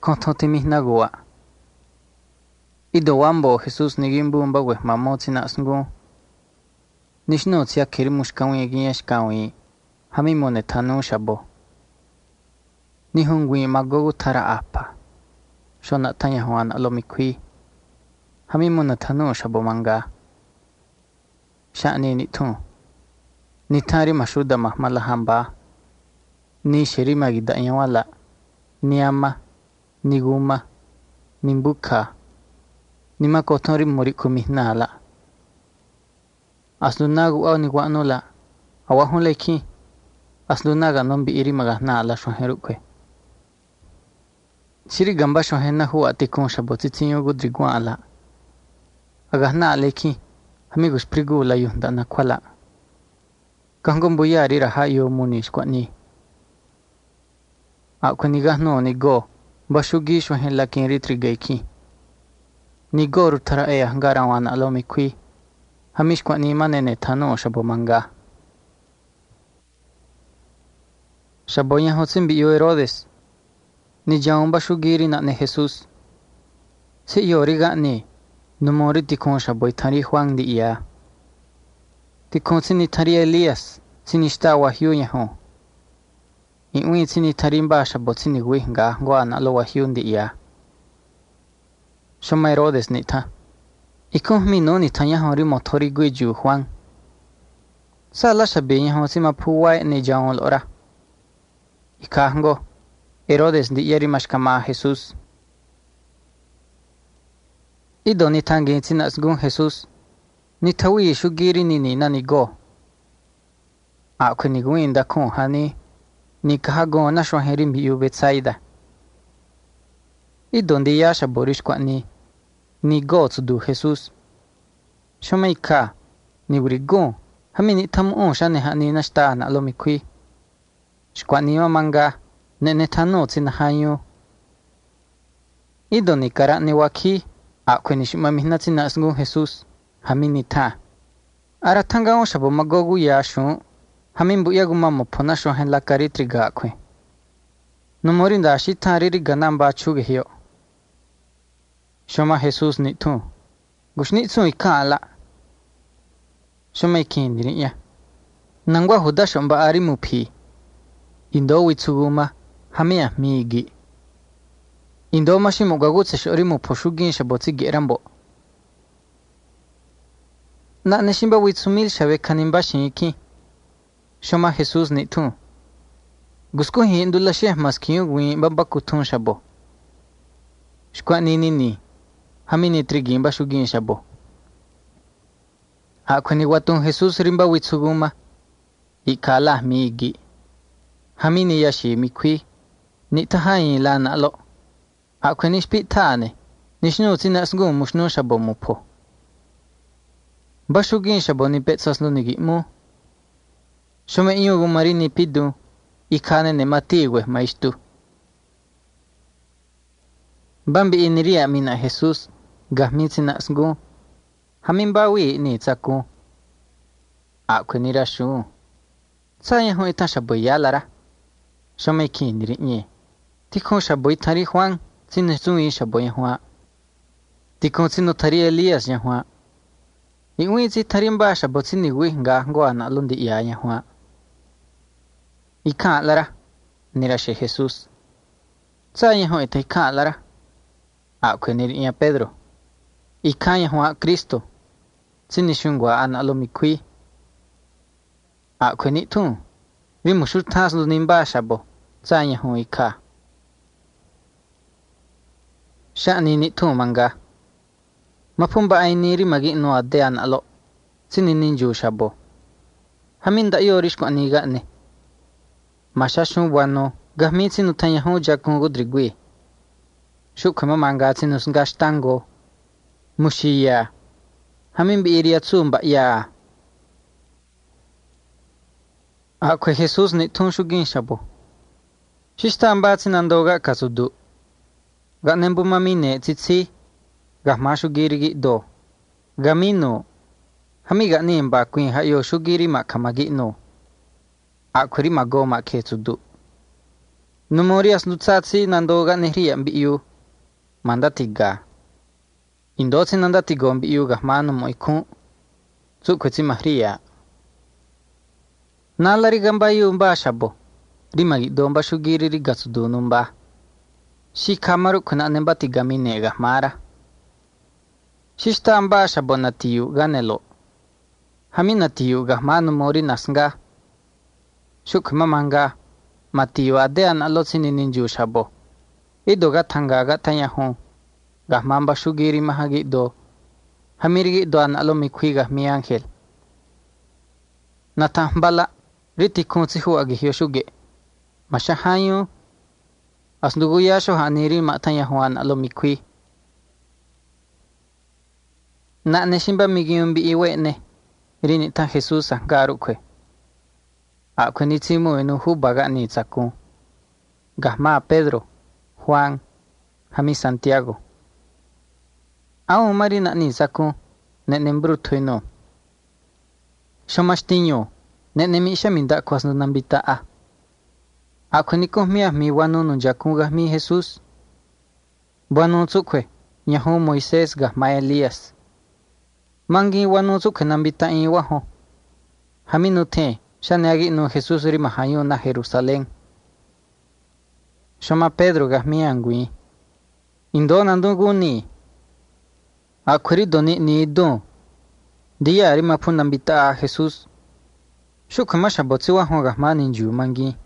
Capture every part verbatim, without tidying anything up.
Kontotimi nagua. Ido wambo Jesus nigimbu mbawe mamoti na sngu. Nishno tia kirimush kawi giyesh kawi. Hami monetanu shabo. Nihungwi magogu tara apa. Shona tanya huan alomikwi. Hami monetanu shabo manga. Shani nitu. Nitari mashuda mahmala hamba. Ni shirima gida wala. Niyama. Niguma. Nimbuka. Nima kotori moriku mihnala. Aslunagu au niguanola. Awahun leki. Aslunaga nombi iri magahnala shoherukwe. Shiri gamba shohena huwa tikun shabotitiyo gudriguala. Agahna leki. Amigos prigu la yunda na kwala. Kangombu yari raha yo munish kwani. Akunigahno ni go. Bashugi shohen lakin ritrigayki. Ni goru tara ea ngarawan alomikwi. Hamish kwani manene tano shabo manga. Shabo yahotin bi yo Herodes. Ni jaun bashugiri na ne Jesus. Si yoriga ni. Numori tikon shabo itari huang di iya. Tikon sini tari Elias. Sinishta wahyu yaho. Iwi sini tarimba shabo sini wihinga ngoan alo wahyu di iya. Shoma Herodes nita. Iko mino ni tanya hori motori gui ju huang. Sala shabe yaho sima puwai ni jaun lora. Ikahango. Herodes di yari mashkama Jesus. Ido ni tangi tinas gun Jesus. Ni tawi shugiri nini nani go. Ako ni guinda kun hani. Ni kahago na shoheri miyu Betsaida. Ido ndi yasha borish kwa ni. Ni go tsudu Jesus. Shoma ika. Ni wuri go. Hami ni tamu on shane hani nashta na alomikwi. Shkwa ni mamanga. Nene tano tina hanyo. Ido ni kara ni waki. Ako ni shima mihna tina asgun Jesus. Hami ni ta. Aratanga on shabo magogu yashu. Hami mbu yagu mamo pona shohen la karitriga akwe. Numorinda shita riri ganamba chuge hiyo. Shoma Jesus ni tu. Gushni tsu ika ala. Shoma ikindiri ya. Nangwa huda shomba ari mupi. Indo witsuguma. Hamia migi. Indo mashi mugagutse shori muposhugin shabotsi gerambo. Na neshimba witsumil shawe kanimba shiniki. Shoma Jesus ni tu. Gusku hindula sheh maskiyu gwi bamba kutun shabo. Shkwa nini ni. Hami ni trigimba shugin shabo. Hakweni watun Jesus rimba witsuguma. Ikala migi. Hami ni yashi mikwi. Ni tahayi la na lo. Hakweni shpitane. Nishnu tinasgu mushnu shabo mupo. Bashugin shabo ni petsaslu nigimu. Shoma iyo gumari ni pidu. Ikane ne matiwe maishtu. Bambi iniria mina Jesus. Gahmiti na asgu. Hamimbawi ni tsaku. Akwe nirashu. Tsaya hu ita shabo yalara. Shoma iki niri nye. Tikon shabo itari huang. Sine zui shabo yahua. Tikon sino tari Elias yahua. Iwi zi tarimba shabo sini wihinga ngoa na lundi iya yahua. Ika lara. Nirashe Jesus. Tsaya hu ita ika lara. Akwe niri iya Pedro. Ika yahua Kristo. Sini shungwa ana alomikwi. Akwe ni tu. Vimushur taslu nimba shabo. Tsaya hu ika. Shani ni tu manga. Mapumba ay niri magi no ade an alo. Sini ninju shabo. Haminda yorish ko aniga ne. Mashashu wano. Gahmi sinu tanya hu jakungu drigwi. Shukama manga sinu ngashtango. Mushiya. Hamin bi iria tsumba ya. Akwe Jesus ni tun shugin shabo. Shishta amba sinandoga kasudu. Ganembu mamine titsi. Gahma shugiri do. Gamino. Hamiga nimba kuin hayo shugiri makamagi no. Akuri mago maketsudu. Numorias nutsatsi nandoga nehria mbiyu. Manda tiga. Indotsi nanda tigo mbiyu gahmanu moiku. Tsukwetsi mahria. Nalari gambayu mba shabo. Rimagi domba shugiri rigatsudunu mba. Shikamaru kuna nemba tiga mine gahmara. Shishta mba shabo natiyu ganelo. Hami natiyu gahmanu mori nasnga. Shukma manga. Matiyu ade analotsi ninju shabo. Ido gatanga gatayahu. Gahmamba shugiri mahagi do. Hamirigi do analo mikhui gahmi angel. Natambala. Riti kunsi hu agihyo shuge. Mashahayu. Asndugu yasho haniri matayahu analo mikhui. Na neshimba migiyumbi iwene. Rini ta Jesus angarukwe. Akwe nitimu enu hu baga ni tsaku. Gahma Pedro, Juan, Hami Santiago. Au marina ni tsaku. Nene bruto ino. Shomashtinyo. Nene misha minda kwasnu nambita a. Akwe nikomia mi wanu nunjaku gahmi Jesus. Wanu tsukwe. Nyahu Moises gahma Elias. Mangi wanu tsukwe nambita iwaho. Hami nute. Shaneagi no Jesus rimahayo na Jerusalén. Shoma Pedro gahmi angui. Indo nanduguni. Akweri doni ni do. Dia rimapu nambita a Jesus. Shukama shabotsi waho gahma ninju mangi.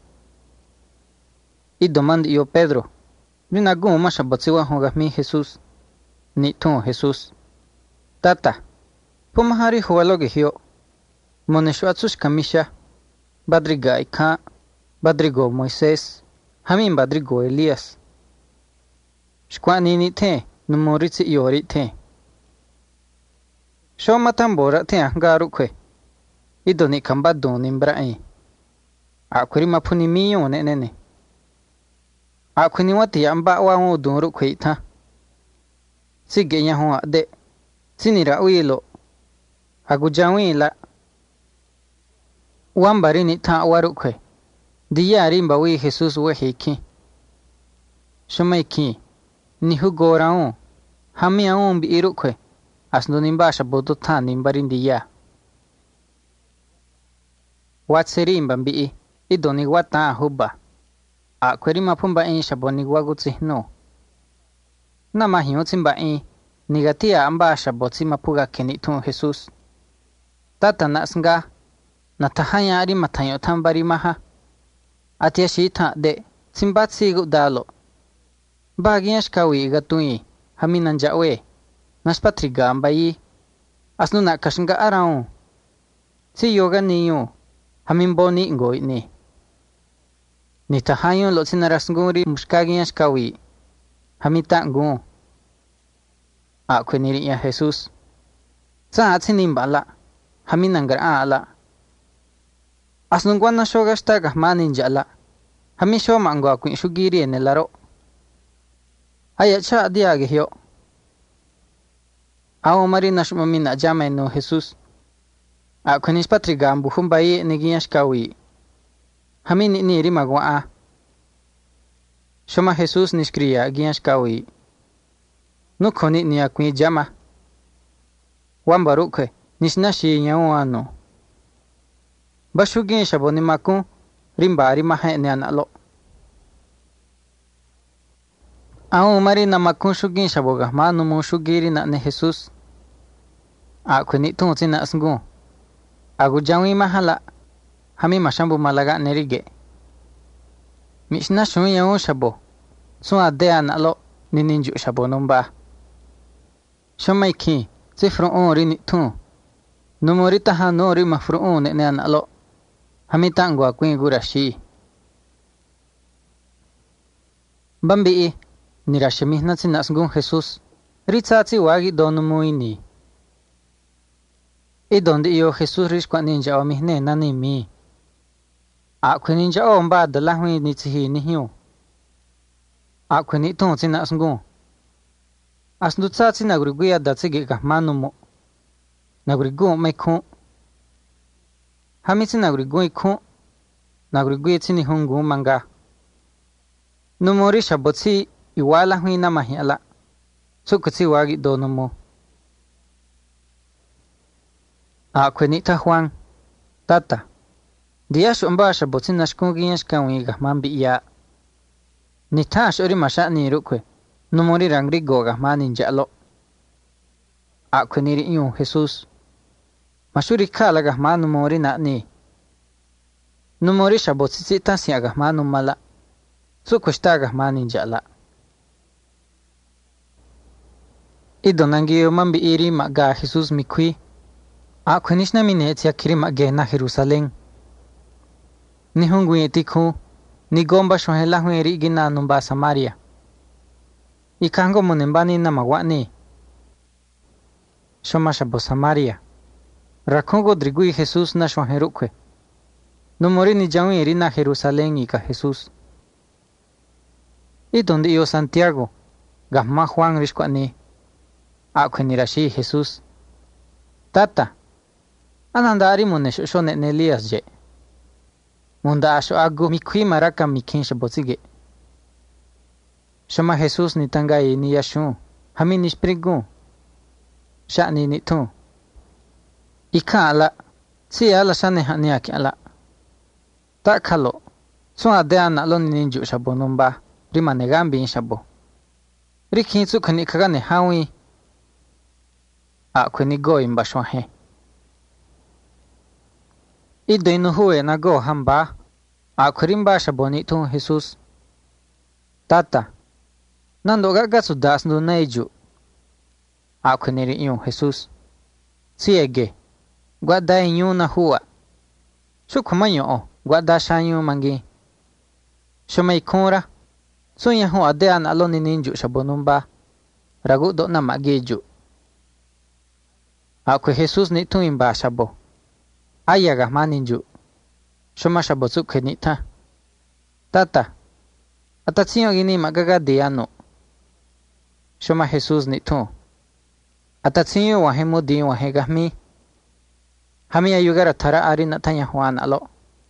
Ido mandi yo Pedro. Rinagu ma shabotsi waho gahmi Jesus. Ni tu Jesus. Tata. Pumahari huwaloge hio. Moneshu atsush kamisha. Badriga ika. Badrigo Moises. Hamin badrigo Elias. Shkwa nini te. Numoritsi iori te. Shoma tambora te angaru kwe. Ido ni kambado nimbrae. Akweri mapuni miyo nenene. Akweri wati amba wa udunru kwe ita. Sige nyahu ade. Sinira uilo. Agujawi la. Wambari ni ta warukwe. Diya rimba wi Jesus wehiki. Shumaiki. Nihu gorao. Hami aumbi irukwe. Asno nimbasha bodo ta nimbarin diya. Watseri imba mbii. Ido ni wata huba. Akweri mapumba in shabo ni wagutsi no. Nama hiyo tsimba in. Nigatia amba shabo tsima puga kenitu Jesus. Tata nasnga. Natahanya ari matayo tambari maha. Atia shita de. Simbat sigu dalo. Bagiyash kawi gatui. Haminan jawe. Naspatriga ambayi. Asnu nakashnga arao. Si yoga niyo. Hamimbo ni ngoi ni. Nitahayo lo sinarasnguri muskagiyash kawi. Hamita ngu. Akwe niriya Jesus. Saat sinimbala. Haminangar ala. Asnungwan na shogashta gahmanin jala. Hami shoma angwa kuin shugiri ene laro. Aya cha diage hiyo. Awo mari na shumamin na jama eno Jesus. Ako nispatriga ambu humbayi negiyash kawi. Hami ni niri magwa a. Shoma Jesus nishkriya giyash kawi. Nukoni niya kuin jama. Wambarukwe nishnashi nyawo ano. Bashugin shabo ni maku rimbari mahe ne analo. Awo mari na maku shugin shabo gahmanu mu shugiri na ne Jesus. Ako ni tunsi na asngu. Agu jawi mahala. Hami mashambu malaga nerige. Mishna shunya u shabo. Suwa de analo nininju shabo numba. Shumaiki sifru un rini tun. Numorita ha no ri mafru un ne analo. Hami tangwa kuin gurashi. Bambi nirashimi na sinasngun Jesus. Ritsatsi wagi donu muini. I donde iyo Jesus rishkwa ninja o mihne nani mi. Akwe ninja o mba dalahwi nitsihi nihiyo. Akwe ni tun sinasngun. Asndu tsatsi nagriguya datsigi kahmanu mo. Nagrigu mekun. Hamisi nagrigu ikun. Nagrigu itsini hungu manga. numori shabotsi iwala huina mahiala. Sukutsi wagi do numo. Akwenita Juan. Tata. Dia shumba shabotsi nashkungi yashkawi gahman biya. Nitash ori masha ni rukwe. Numori rangri go gahman injalo. Akweniri iyu Jesus. Mashuri kala gahman numori na ni. Numori shabotsi sita siya gahman numala. Sukushta gahman injala. Idonangiyo mambi iri maga Jesus mikwi. Akwenishna minetia kiri magena Jerusalén. Nihungwi etiku. Nigomba shohela hueri gina numba Samaria. Ikango munembani na mawani. Shoma shabo Samaria. Rakongo drigui Jesus na shoherukwe. Numori ni jawi iri na Jerusalén ika Jesus. Idonde iyo Santiago. Gahma Juan rishkwani. Akwenirashi Jesus. Tata. Anandari munesho shone Elias je. Munda asho agu mikwi maraka mikin shabotsige. Shoma Jesus ni tangai ni yashu. Hami nishprigu. Shani ni tu. Ika ala. Si ala shane haniaki ala. Takalo. So adea na lo ninju shabo numba. Rima negambi in shabo. Rikin tsukani kagane hawi. Akweni go imba shwahe. Ido inuhue na go hamba. Akwerimba shaboni tu Jesus. Tata. Nando gaga sudas no neiju. Akweniri iyu Jesus. Siege. Guada inyu na hua. Shukumayo o. Guada shanyu mangi. Shumai kura. Sunya hu adean aloni ninju shabonumba. Ragu do na magiju. Akwe Jesus ni tu imba shabo. Ayaga maninju. Shoma shabo tsukhe nita. Tata. Atatsiyo gini magaga diano. Shoma Jesus ni tu. Atatsiyo wahemu di wahegahmi. Hami ayugara tara ari natanya Juan alo.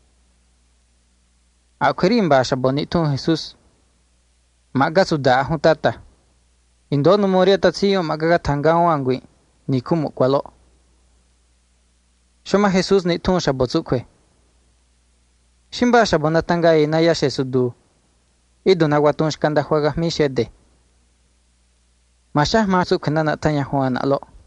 Akweri imba shabo ni tu Jesus. Maga suda ahu tata. Indo numori atatsiyo magaga tangao angwi. Nikumu kwalo. Shoma Jesus ni tu shabo tsukwe. Shimba shabo natanga ina yashe sudu. Idu na watun shkanda huaga mi shede. Mashah ma tsukwe na natanya Juan alo.